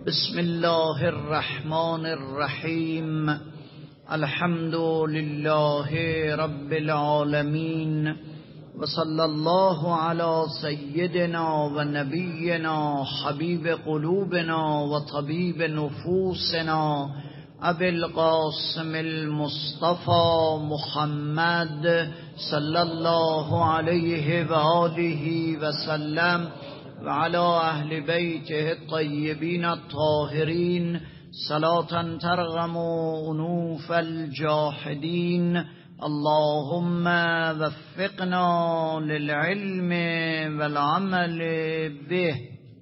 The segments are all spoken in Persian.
بسم الله الرحمن الرحیم. الحمد لله رب العالمین و صلی الله علی سیدنا و نبینا حبیب قلوبنا و طبیب نفوسنا ابی القاسم المصطفى محمد صلی الله علیه و آله و سلم و علی اهل بیته الطیبین الطاهرین صلاة ترغم انوف الجاحدین. اللهم وفقنا للعلم والعمل به.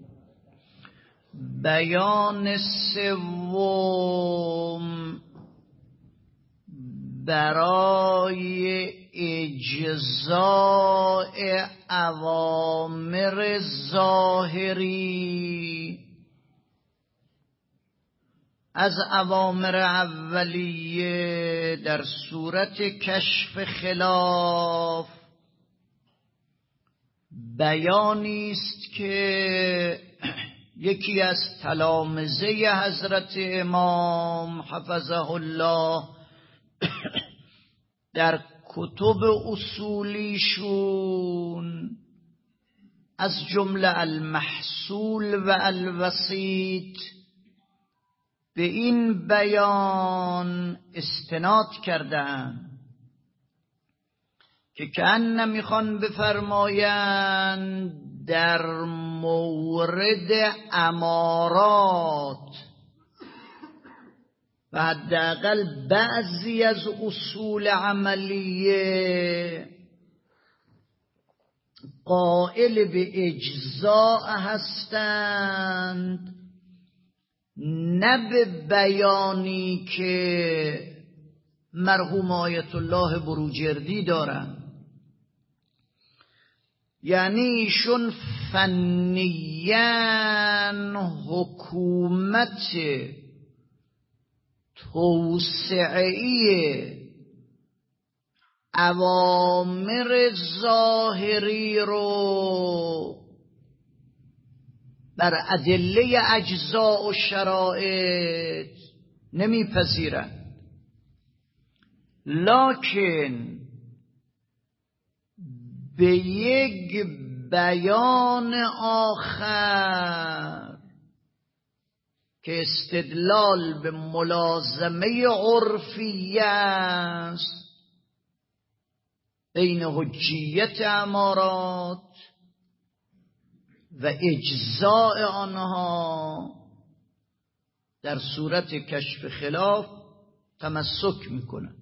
بیان سوم برای اجزاء اوامر ظاهری از اوامر اولیه در صورت کشف خلاف بیانی است که یکی از تلامذه حضرت امام حفظه الله در کتب اصولیشون از جمله المحصول و الوسیط به این بیان استناد کردند که کأن میخوان بفرمایند در مورد امارات و حداقل بعضی از اصول عملیه قائل به اجزاء هستند، نه به بیانی که مرحوم آیت الله بروجردی دارند. یعنی ایشون فنیاً حکومت توسعی اوامر ظاهری رو بر ادله اجزاء و شرایط نمیپذیرند، لکن به یک بیان آخر که استدلال به ملازمه عرفی است بین حجیت امارات و اجزاء آنها در صورت کشف خلاف تمسک میکنند.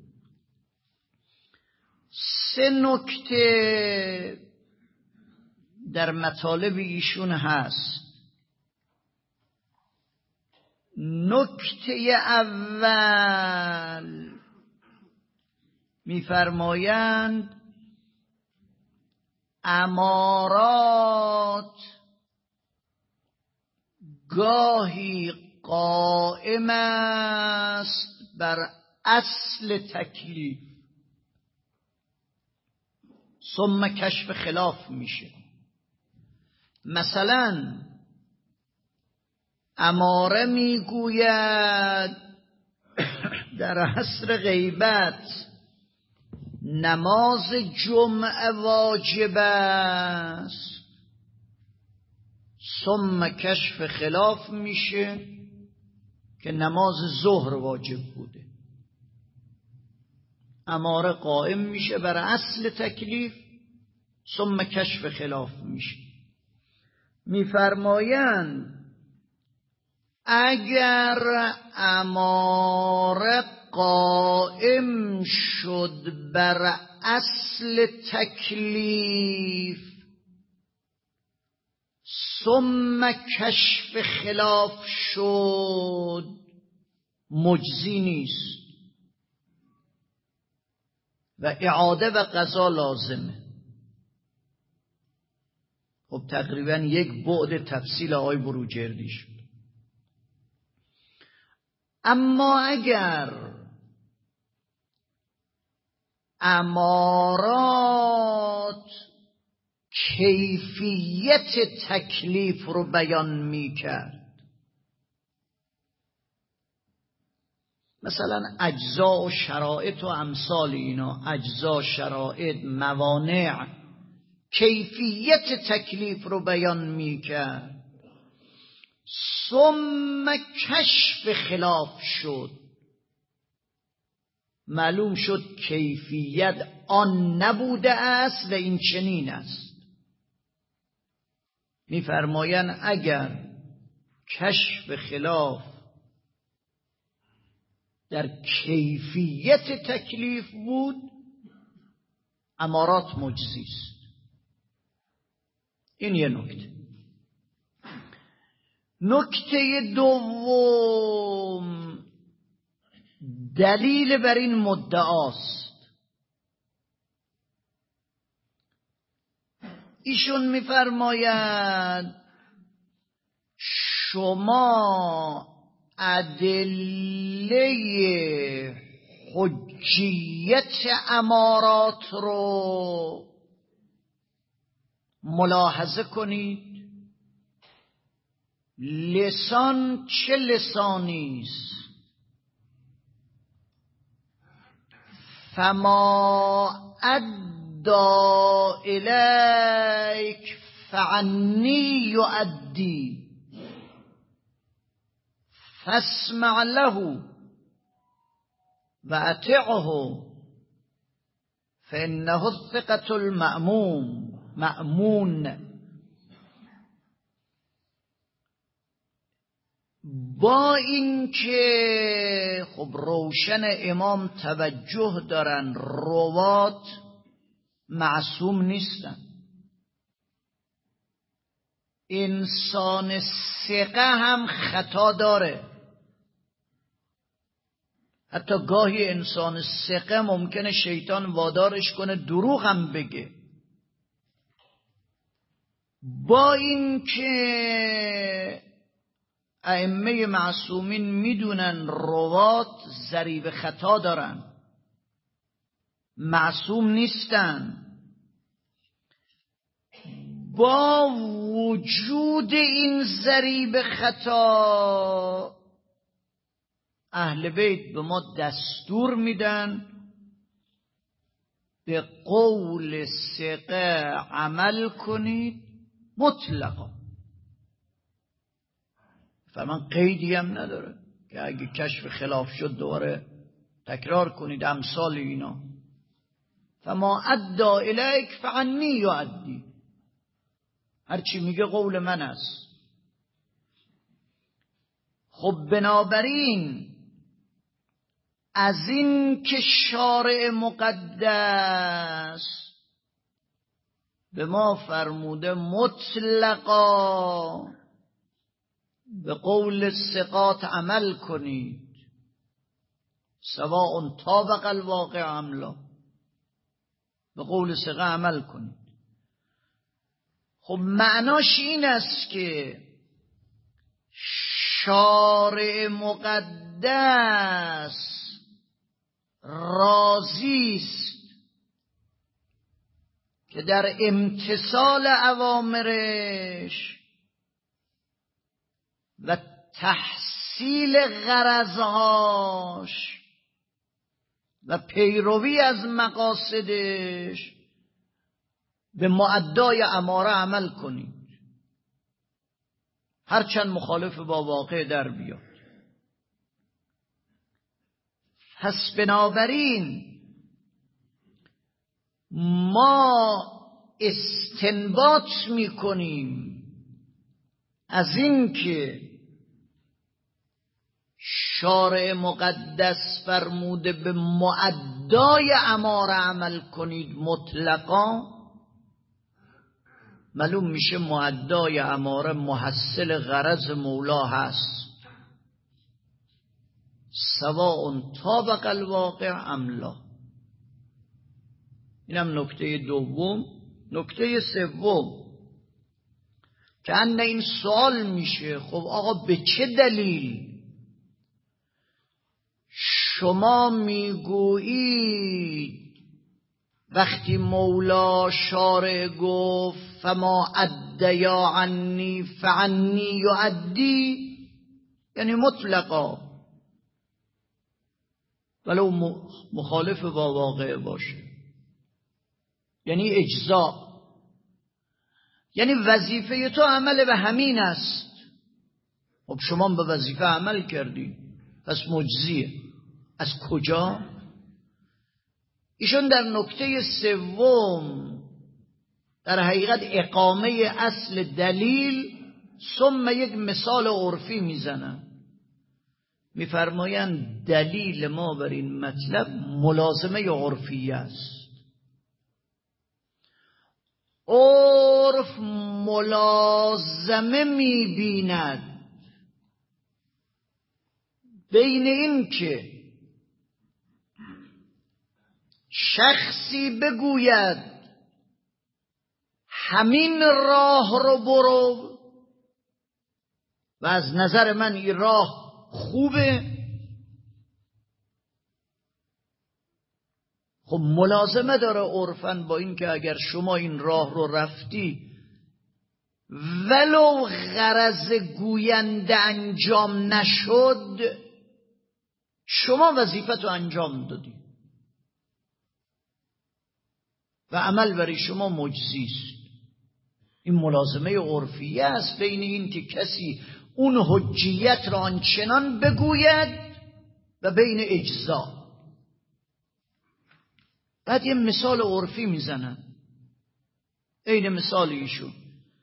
3 نکته در مطالب ایشون هست. نکته اول میفرمایند امارات گاهی قائم است بر اصل تکلیف ثم کشف خلاف میشه. مثلا اماره میگوید در عصر غیبت نماز جمعه واجب است، ثم کشف خلاف میشه که نماز ظهر واجب بوده. اماره قائم میشه بر اصل تکلیف ثم کشف خلاف میشه. میفرمایند اگر اماره قائم شد بر اصل تکلیف ثم کشف خلاف شد مجزی نیست و اعاده و قضا لازمه. خب تقریبا یک بعد تفصیل آقای بروجردی شد. اما اگر امارات کیفیت تکلیف رو بیان میکرد مثلا اجزا و شرایط و امثال اینا، اجزا، شرایط، موانع، کیفیت تکلیف رو بیان میکرد. ثم کشف خلاف شد، معلوم شد کیفیت آن نبوده است و این چنین است. می‌فرمایند اگر کشف خلاف در کیفیت تکلیف بود، امارات مجزی است. این یه نکته. نکته دوم، دلیل بر این مدعاست. ایشون می‌فرماید شما ادله حجیت امارات رو ملاحظه کنید. لسان چه لسانی است؟ فما ادى الیک فعنی یؤدی فاسمع له و اطعه فانه الثقة المأمون. با اینکه خب روشن امام توجه دارن روات معصوم نیستن، انسان ثقه هم خطا داره. حتی گاهی انسان ثقه ممکنه شیطان وادارش کنه دروغ هم بگه. با اینکه ائمه معصومین میدونن روات ضریب خطا دارن، معصوم نیستن، با وجود این ضریب خطا اهل بیت به ما دستور میدن به قول ثقه عمل کنید مطلقا. فرمان قیدی هم نداره که اگه کشف خلاف شد دوباره تکرار کنید امثال اینا. فما ادى الیک فعنی یؤدی، هرچی میگه قول من است. خب بنابراین از این که شارع مقدس به ما فرموده مطلقا به قول ثقات عمل کنید، سواء طابق الواقع ام لا، به قول ثقه عمل کنید. خب معناش این است که شارع مقدس راضی است که در امتثال اوامرش و تحصیل غرضهاش و پیروی از مقاصدش به معدای اماره عمل کنید، هرچند مخالف با واقع در بیاد. پس بنابراین ما استنباط میکنیم از این که شارع مقدس فرموده به معدای اماره عمل کنید مطلقا، معلوم میشه معدای اماره محصل غرض مولا هست، سواء طابق الواقع ام لا. اینم نکته دوم. نکته سوم که این سوال میشه، خب آقا به چه دلیل شما میگویید وقتی مولا شارع گفت فما ادیا عنی فعنی یؤدی، یعنی مطلقا ولو مخالف با واقع باشه. یعنی اجزا، یعنی وظیفه تو عمل به همین است. خب شما به وظیفه عمل کردی، پس مجزیه. از کجا؟ ایشون در نکته سوم در حقیقت اقامه اصل دلیل ثم یک مثال عرفی میزنن. میفرمایند دلیل ما بر این مطلب ملازمه عرفی است. عرف ملازمه میبیند بین این که شخصی بگوید همین راه رو برو و از نظر من این راه خوبه، خب ملازمه داره عرفاً با این که اگر شما این راه رو رفتی ولو غرض گوینده انجام نشد، شما وظیفتو انجام دادی و عمل برای شما مجزی است. این ملازمه عرفیه است بین این که کسی اون حجیت را آنچنان بگوید و بین اجزا. بعد یه مثال عرفی میزنن، عین مثال ایشون.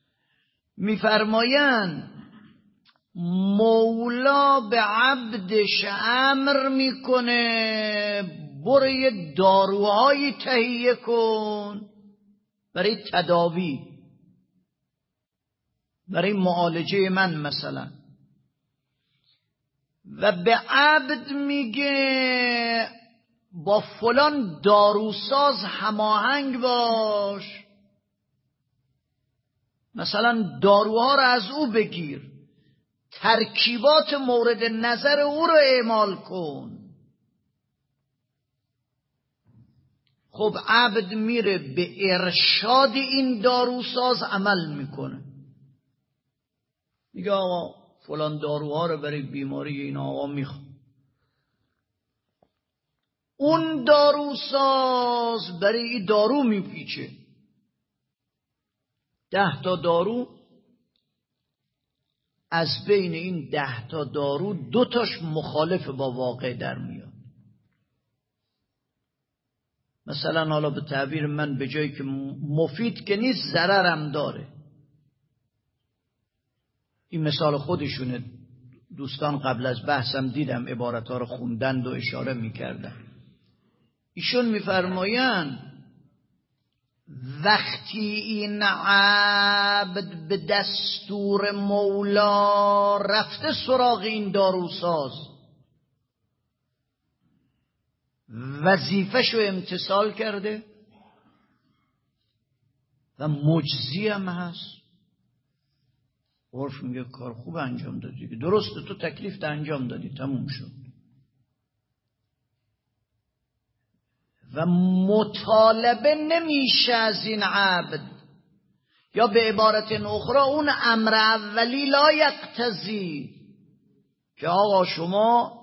میفرمایند مولا به عبدش امر میکنه برو یه داروهایی تهیه کن برای تداوی، برای معالجه من مثلا، و به عبد میگه با فلان داروساز هماهنگ باش، مثلا داروها رو از او بگیر، ترکیبات مورد نظر او رو اعمال کن. خب عبد میره به ارشاد این داروساز عمل میکنه، میگه آقا فلان داروها رو برای بیماری این آقا میخوام. اون داروساز برای این دارو میپیچه 10 تا دارو، از بین این 10 تا دارو 2 تاش مخالف با واقع در میاد. مثلا حالا به تعبیر من به جایی که مفید که نیست ضررم داره. این مثال خودشونه، دوستان قبل از بحثم دیدم عبارتها رو خوندند و اشاره میکردن. ایشون میفرمایند وقتی این عبد به دستور مولا رفته سراغ این داروساز، وظیفه‌شو امتثال کرده و مجزی هم هست، عرف میگه کار خوب انجام دادی، درسته تو تکلیف انجام دادی، تموم شد. و مطالبه نمیشه از این عبد، یا به عبارت اخرى اون امر اولی لا یقتضی که آقا شما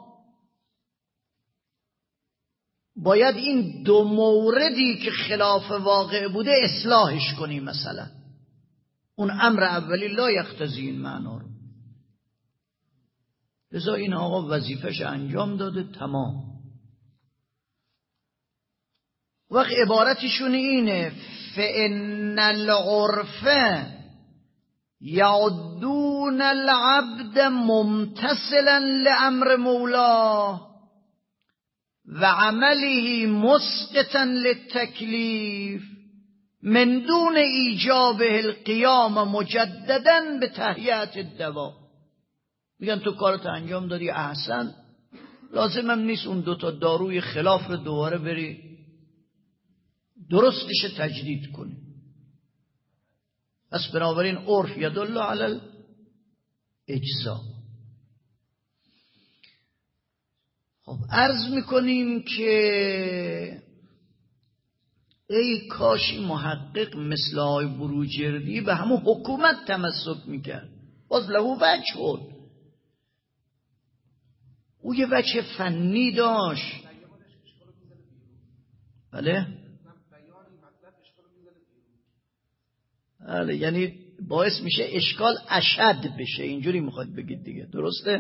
باید این 2 موردی که خلاف واقع بوده اصلاحش کنی. مثلا اون امر اولی لا یقتضی این معنا رو، لذا این آقا وظیفش انجام داده، تمام. وقت عبارتشون اینه فإن العرف یعدون العبد ممتثلا لامر مولاه و عمله مسقطا للتکلیف من دون ایجابه القیام مجددا به تهیئت الدوا. میگن تو کارت انجام دادی، احسن، لازم هم نیست اون 2 تا داروی خلاف رو دوباره بری درستش تجدید کنی. پس بنابراین عرف یدل علی الاجزا. خب عرض میکنیم که ای کاشی محقق مثل آقای بروجردی به همون حکومت تمسک میکرد، باز لهو وجه بود، او یه وجه فنی داشت، بله یعنی باعث میشه اشکال اشد بشه، اینجوری میخواد بگید دیگه، درسته؟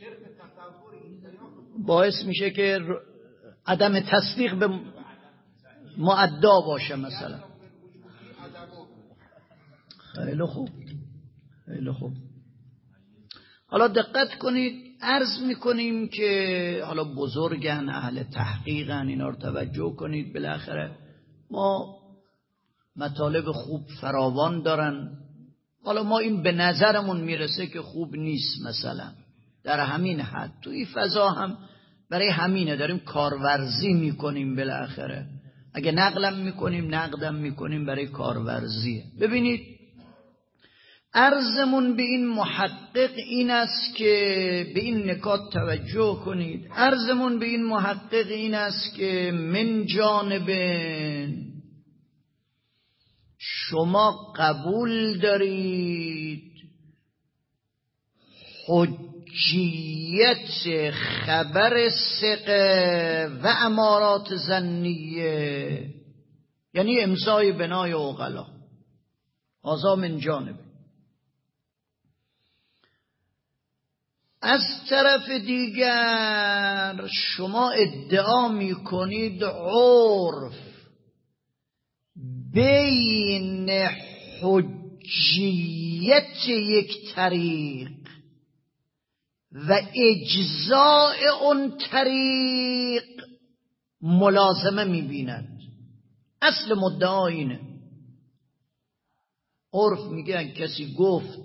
باعث میشه که عدم تصدیق به معدا باشه مثلا. خیلی خوب، خیلی خوب. حالا دقت کنید، عرض میکنیم که حالا بزرگن، اهل تحقیقن، اینا رو توجه کنید. بالاخره ما مطالب خوب فراوان دارن، حالا ما این به نظرمون میرسه که خوب نیست مثلا، در همین حد توی فضا هم برای همینه داریم کارورزی میکنیم. بالاخره اگه نقلم میکنیم نقدم میکنیم برای کارورزیه. ببینید عرضمون به این محقق این است که به این نکات توجه کنید. عرضمون به این محقق این است که من جانب شما قبول دارید حجیت خبر ثقه و امارات ظنیه، یعنی امضای بنای عقلا. هذا من جانب. از طرف دیگر شما ادعا میکنید عرف بین حجیت یک طریق و اجزاء اون طریق ملازمه میبیند. اصل مدعا اینه. عرف میگه اگه کسی گفت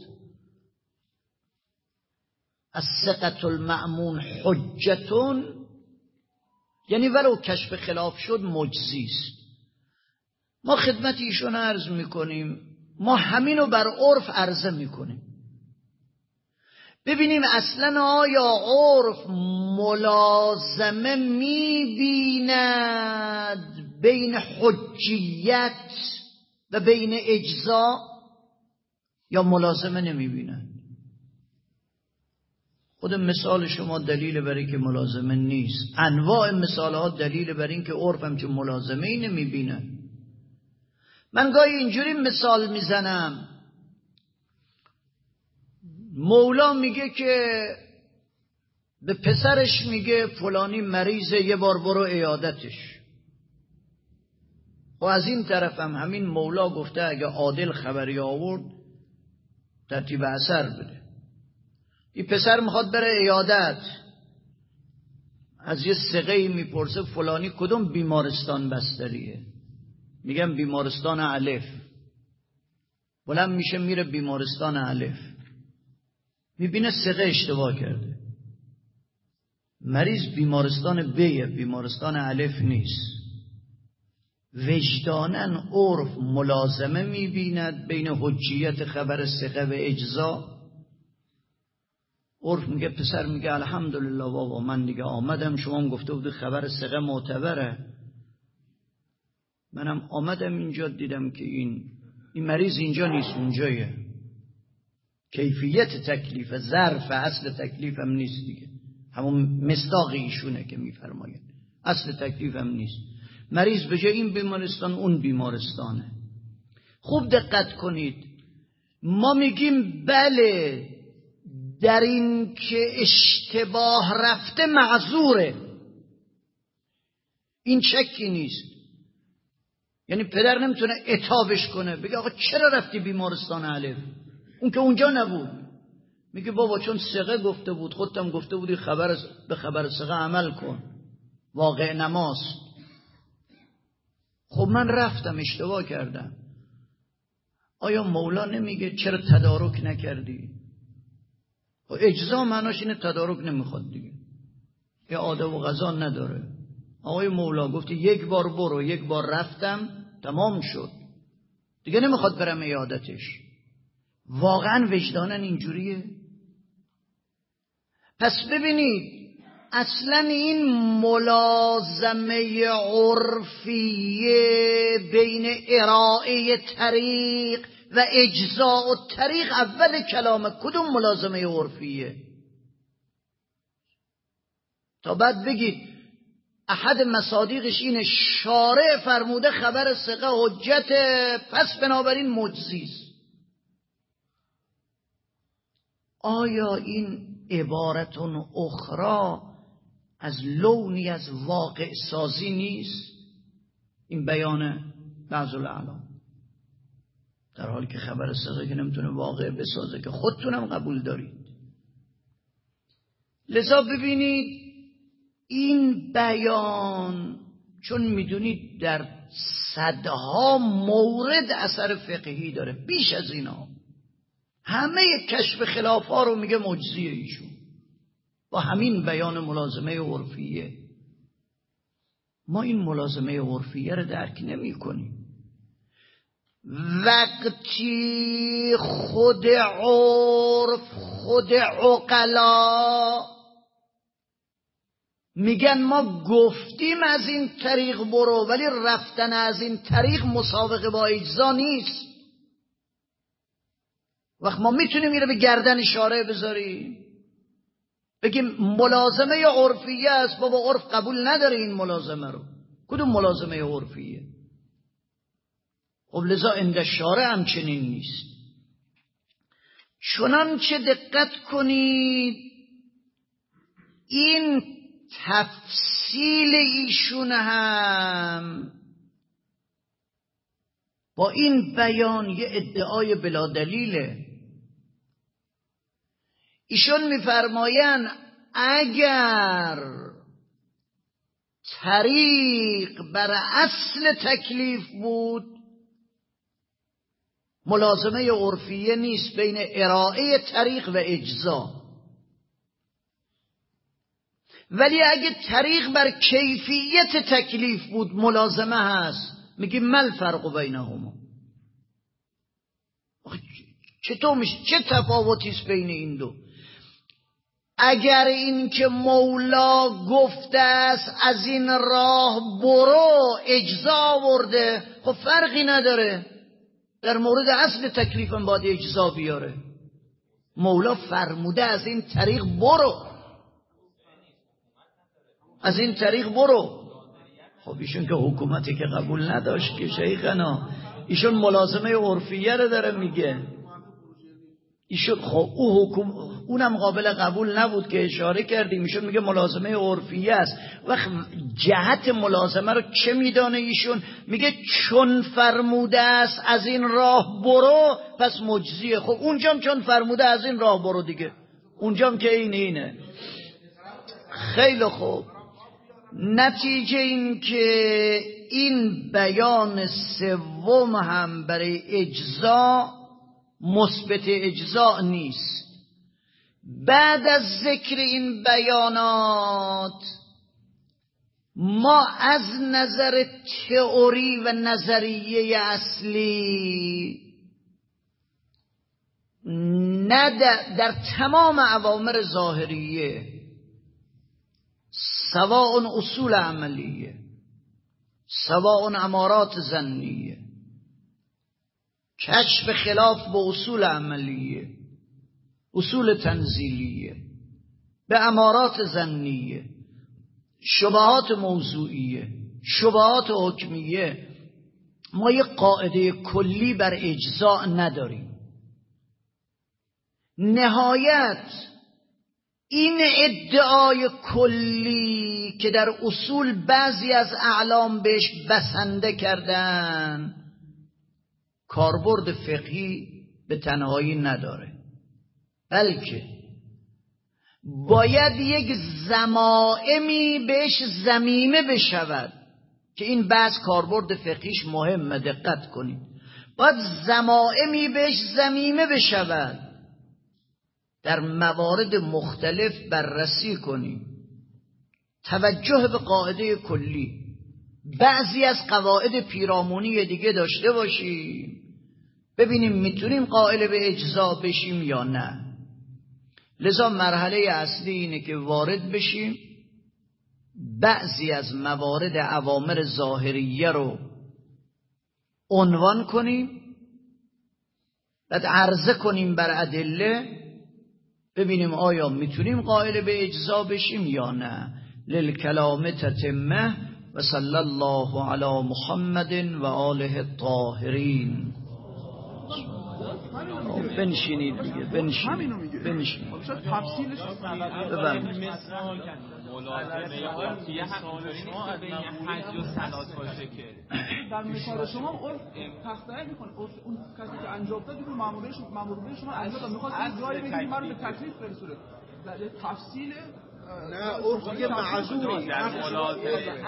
الثقة المأمون حجتون، یعنی ولو کشف خلاف شد مجزیست. ما خدمت ایشون عرض میکنیم، ما همینو بر عرف عرضه میکنیم. ببینیم اصلا آیا عرف ملازمه میبیند بین حجیت و بین اجزا یا ملازمه نمیبیند؟ خود مثال شما دلیل برای که ملازمه نیست. انواع مثال ها دلیل برای این که عرف هم چون ملازمه ای نمیبینه. من گاهی اینجوری مثال میزنم، مولا میگه که به پسرش میگه فلانی مریضه، یه بار برو عیادتش. و از این طرف هم همین مولا گفته اگه عادل خبری آورد ترتیب اثر بده. این پسر میخواد بره عیادت، از یه ثقه‌ای میپرسه فلانی کدوم بیمارستان بستریه؟ میگم بیمارستان الف. بلند میشه میره بیمارستان الف، میبینه ثقه اشتباه کرده، مریض بیمارستان بیه، بیمارستان الف نیست. وجدانن عرف ملازمه میبیند بین حجیت خبر ثقه و اجزا. عرف میگه، پسر میگه الحمدلله بابا من دیگه آمدم، شما هم گفته بودی خبر ثقه معتبره، منم آمدم اینجا دیدم که این مریض اینجا نیست اونجایه. کیفیت تکلیف ظرف اصل تکلیف هم نیست دیگه، همون مصداق ایشونه که میفرماید اصل تکلیف هم نیست. مریض به جای این بیمارستان اون بیمارستانه. خوب دقت کنید، ما میگیم بله در این که اشتباه رفته معذوره، این شکی نیست. یعنی پدر نمیتونه عتابش کنه بگه آقا چرا رفتی بیمارستان الف، اون که اونجا نبود. میگه بابا چون ثقه گفته بود، خودتم گفته بودی به خبر ثقه عمل کن، واقع نماست. خب من رفتم اشتباه کردم. آیا مولا نمیگه چرا تدارک نکردی؟ و اجزا معناش اینه تدارک نمیخواد دیگه، یه آداب و قضا نداره. آقای مولا گفتی یک بار برو، یک بار رفتم تمام شد دیگه، نمیخواد برم عیادتش. واقعا وجدانن اینجوریه؟ پس ببینید اصلا این ملازمه عرفیه بین ارائه طریق و اجزاء الطریق اول کلام کدوم ملازمه عرفیه؟ تا بعد بگید احد مصادیقش اینه شارع فرموده خبر ثقه حجت، پس بنابراین مجزیست. آیا این عبارتون اخرى از لونی از واقع سازی نیست؟ این بیان بعض العلام، در حالی که خبر ثقه که نمیتونه واقع بسازه که خودتونم قبول دارید. لذا ببینید این بیان، چون میدونید در صدها مورد اثر فقهی داره، بیش از اینا همه کشف خلاف ها رو میگه مجزیه ایشون با همین بیان ملازمه عرفیه. ما این ملازمه عرفیه رو درک نمی کنیم. وقتی خود عرف، خود عقلا میگن ما گفتیم از این طریق برو، ولی رفتن از این طریق مسابقه با اجزا نیست. وقت ما میتونیم میره به گردن شارع بذاریم بگیم ملازمه عرفیه است، بابا عرف قبول نداره این ملازمه رو. کدوم ملازمه عرفیه؟ خب لذا عند شارع هم چنین نیست. چنانچه دقت کنید این تفصیل ایشون هم با این بیان یه ادعای بلا دلیله. ایشون میفرمایند اگر طریق بر اصل تکلیف بود ملازمه عرفیه نیست بین ارائه طریق و اجزا، ولی اگه طریق بر کیفیت تکلیف بود ملازمه هست. میگیم مل فرق بینهما، چطور میشه؟ چه تفاوتی است بین این دو؟ اگر این که مولا گفته است از این راه برو اجزا آورده، خب فرقی نداره، در مورد اصل تکلیف هم باید اجزا بیاره. مولا فرموده از این طریق برو، از این طریق برو. خب ایشون که حکومتی که قبول نداشت که شیخنا، ایشون ملازمه عرفیه رو داره میگه. ایشون خب اونم قابل قبول نبود که اشاره کردیم. ایشون میگه ملازمه عرفیه است. وقت جهت ملازمه رو چه میدانه ایشون؟ میگه چون فرموده است از این راه برو پس مجزیه. خب اونجام چون فرموده از این راه برو دیگه، اونجام که اینه. خیلی خوب، نتیجه این که این بیان سوم هم برای اجزا مثبت اجزا نیست. بعد از ذکر این بیانات ما از نظر تئوری و نظریه اصلی نه در تمام اوامر ظاهریه سواء اصول عملیه سواء امارات ظنیه، کشف خلاف به اصول عملیه، اصول تنزیلیه، به امارات ظنیه، شبهات موضوعیه، شبهات حکمیه، ما یک قاعده کلی بر اجزاء نداریم. نهایت این ادعای کلی که در اصول بعضی از اعلام بهش بسنده کردن کاربرد فقهی به تنهایی نداره، بلکه باید یک ضمائمی بهش ضمیمه بشود که این بحث کاربرد فقهیش مهمه. دقت کنید، باید ضمائمی بهش ضمیمه بشود، در موارد مختلف بررسی کنیم، توجه به قاعده کلی، بعضی از قواعد پیرامونی دیگه داشته باشیم، ببینیم میتونیم قائل به اجزا بشیم یا نه. لذا مرحله اصلی اینه که وارد بشیم، بعضی از موارد اوامر ظاهریه رو عنوان کنیم، بعد عرضه کنیم بر ادله، ببینیم آیا میتونیم قائل به اجزا بشیم یا نه. للکلام تتمه و صلی الله علی محمد و آله الطاهرین. بنشینید دیگه، بنشینید. تفصیلش ببند. در مثال شما عرف تخطئه میکنه، اون کسی که انجام داد رو ماموریت شما انجام داد، میخواد جایی بگید من رو به تکلیف برسونه. تفصیل نه عرف دیگه معذوری در ملازمه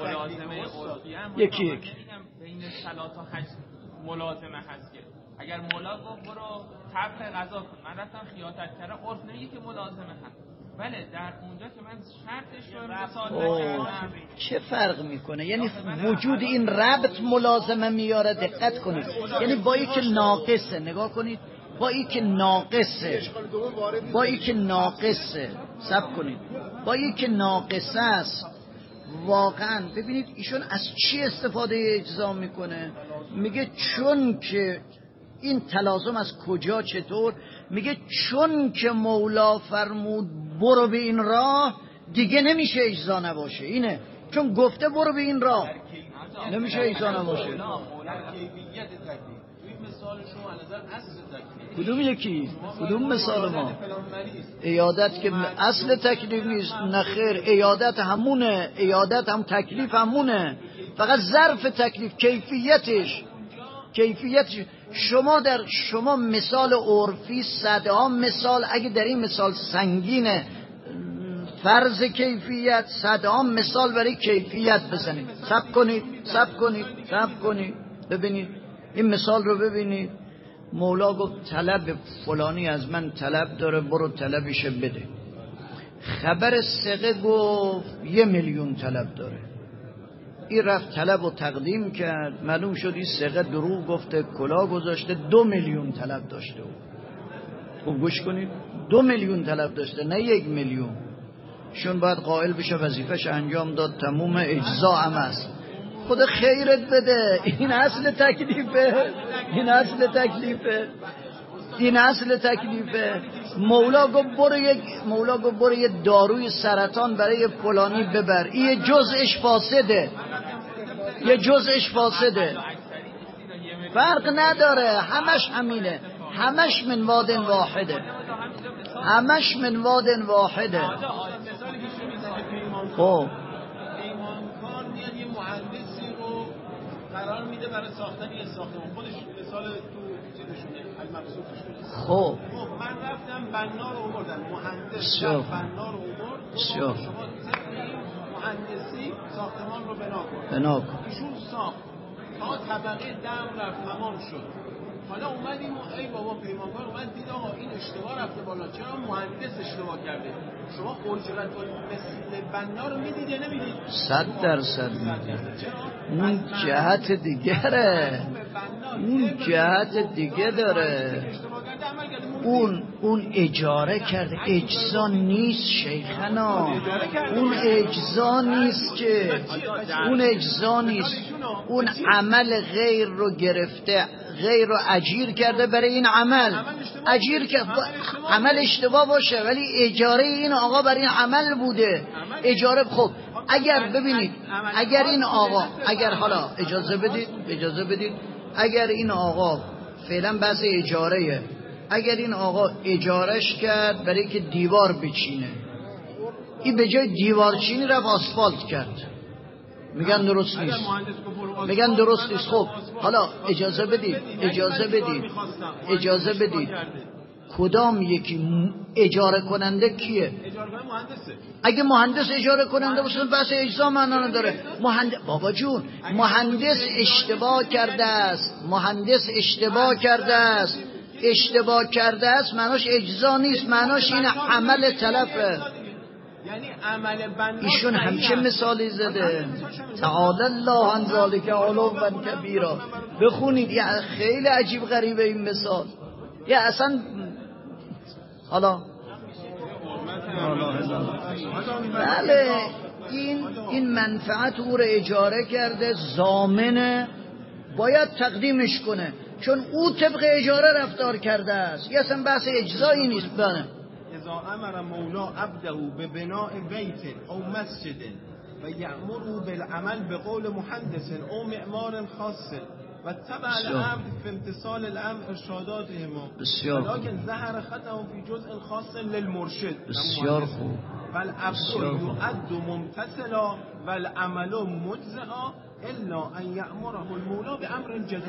یکی بین صلات و حج ملازمه هست که اگر مولا گفت برو طبخ غذا کن، من رفتم خیاطت کردم، عرف نمیگه که ملازمه هست. بله در اونجا که من شرطش رو مثال نکردم چه فرق میکنه؟ یعنی وجود این ربط ملازمه میاره. دقت کنید، یعنی با این که ناقصه، نگاه کنید، با این که ناقصه سب کنید، با این که ناقصه است واقعا. ببینید ایشون از چی استفاده اجزا میکنه؟ میگه چون که این تلازم از کجا، چطور؟ میگه چون که مولا فرمود برو به این راه، دیگه نمیشه اجزا نباشه. اینه، چون گفته برو به این راه نمیشه اجزا نباشه. کدوم یکی؟ کدوم مثال ما؟ ایادت که اصل تکلیف نیست. نخیر، ایادت همونه، ایادت هم تکلیف همونه، فقط ظرف تکلیف کیفیتش. شما مثال عرفی صدها مثال، اگه در این مثال سنگینه فرض کیفیت، صدها مثال برای کیفیت بزنید. سب کنید ببینید این مثال رو ببینید. مولا گفت طلب فلانی از من طلب داره، برو طلبش بده. خبر ثقه گفت 1,000,000 طلب داره. این رفت طلب و تقدیم کرد، معلوم شد این ثقه دروغ گفته، کلا گذاشته، 2,000,000 طلب داشته. خوب گوش کنید، 2,000,000 طلب داشته، نه 1,000,000. شون باید قائل بشه وظیفش انجام داد، تموم اجزا هم است. خدا خیرت بده، این اصل تکلیفه. مولا گفت برو یه داروی سرطان برای فلانی ببر، این یه جزءش فاسده. فرق نداره، همش همینه، همش من واد واحده. خب پیمانکار میاد یه مهندسی رو قرار میده برای ساختن یه ساختمان، خودش مثال تو چیزشونه المقصودشونه. خب من رفتم بنا رو آوردم، مهندس بنا رو آورد، شما مهندسی ساختمان رو بنا کن. ایشون ساخت تا طبقه دم رفت، تمام شد. حالا اومدیم ای بابا پیمانکار اومد دید آقا این اشتباه رفته بالا، چرا مهندس اشتباه کرده؟ شما اجرت مثل بنا رو میدید یا نمیدید؟ 100% میدید. اون جهت دیگه داره. اون اجاره کرده، اجزا نیست شیخنا. اون اجزا نیست. اون عمل غیر رو گرفته، غیر رو اجیر کرده برای این عمل. عمل اشتباه باشه ولی اجاره این آقا برای این عمل بوده. اجاره. خب اگر ببینید، اگر این آقا، حالا اجازه بدید اگر این آقا فعلا بحث اجارهه، اگر این آقا اجارش کرد برای که دیوار بچینه، این به جای دیوار چینی رفت آسفالت کرد، میگن درست نیست. خب حالا اجازه بدید کدام یکی اجاره کننده کیه؟ اگه مهندس اجاره کننده باشه بحث اجزا معنا نداره. بابا جون، مهندس اشتباه کرده است معناش اجزا نیست، معناش این عمل تلفه. یعنی عمل بنا ایشون همچه مثالی زده. تعالی الله عن ذلک علوا کبیرا. بخونید، یعنی خیلی عجیب غریبه این مثال. یا اصلا حالا بله این منفعت او رو اجاره کرده، ضامنه، باید تقدیمش کنه چون او طبق اجاره رفتار کرده است. یه اصلا بحث اجزایی نیست. بله اذا امر مولا عبده ببناء بیت او مسجد و یأمره بالعمل بقول مهندس او معمار خاص و تبع العبد في امتثال الامر ارشاداتهم ولكن ظهر خطأ في جزء خاص للمرشد بسیار خوب والعبد يؤد ممتثلا والعمل مجزئا الا ان یأمره المولا بامر جدید.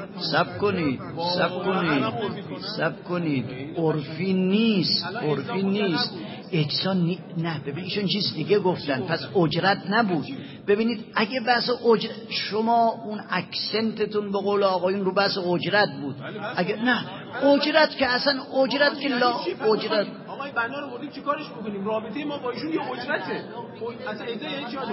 سب کنید عرفی نیست اجزا نه. ببین ایشون چیز دیگه گفتن، پس اجرت نبود. ببینید اگه بحث اجرت، شما اون اکسنتتون به قول آقایون رو بحث اجرت بود، اگه نه اجرت که اصلا اجرت که لا اجرت. آقای بنا رو بردیم چیکارش بکنیم؟ رابطه ما با ایشون یه اجرته. اصلا اجزا یعنی چی؟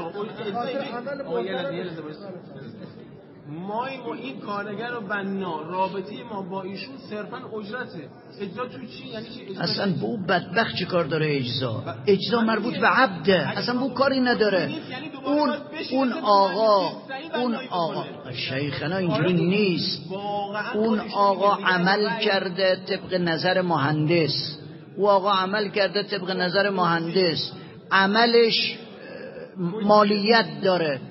ما این کارگر و بنا رابطه ما با ایشون صرفا اجرته. اجزا تو چی؟ یعنی چی؟ اصلا با اون بدبخت چی کار داره اجزا مربوط به عبده، اصلا با کاری نداره. اون آقا شیخنا اینجوری نیست. اون آقا عمل کرده طبق نظر مهندس، عملش مالیت داره،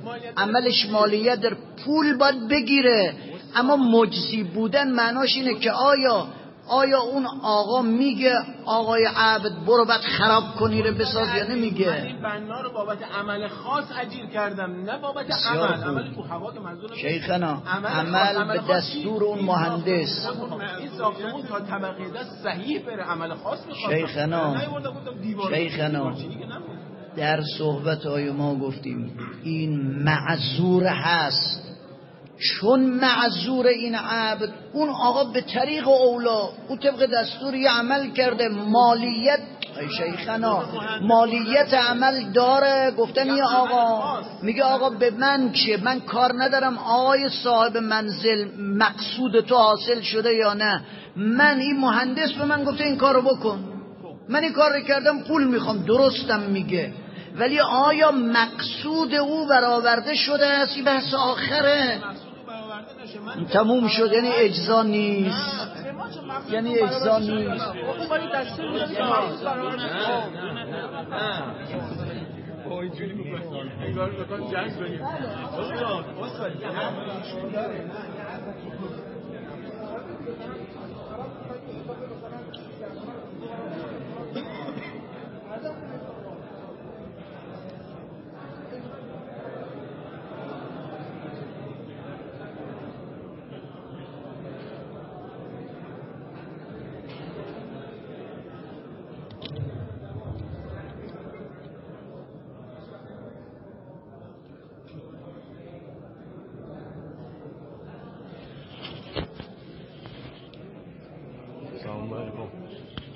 پول باید بگیره. اما مجزی بودن معناش اینه که آیا اون آقا میگه آقای عبد برو بعد خراب کنی رو بساز یا نمیگه؟ من این بنا رو بابت عمل خاص اجیر کردم، نه بابت عمل تو هوا که منظورم شیخنا عمل به دستور اون مهندس. این ساختمون تا طبقه دست صحیح بره عمل خاص میخواد. شیخنا در صحبت های ما گفتیم این معذور هست، چون معذور این عبد، اون آقا به طریق اولا او طبق دستوری عمل کرده، مالیت عمل داره. گفتن یه آقا میگه آقا به من چه، من کار ندارم آقای صاحب منزل مقصود تو حاصل شده یا نه، من این مهندس به من گفته این کارو بکن، من این کار رو کردم پول میخوام، درستم میگه، ولی آیا مقصود او برآورده شده است؟ این بحث آخره. تموم شد، یعنی اجزا نیست.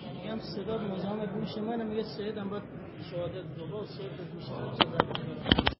صدا مزاحم گوش منه، میگه سیدم باید شهادت دوبار صورت گوش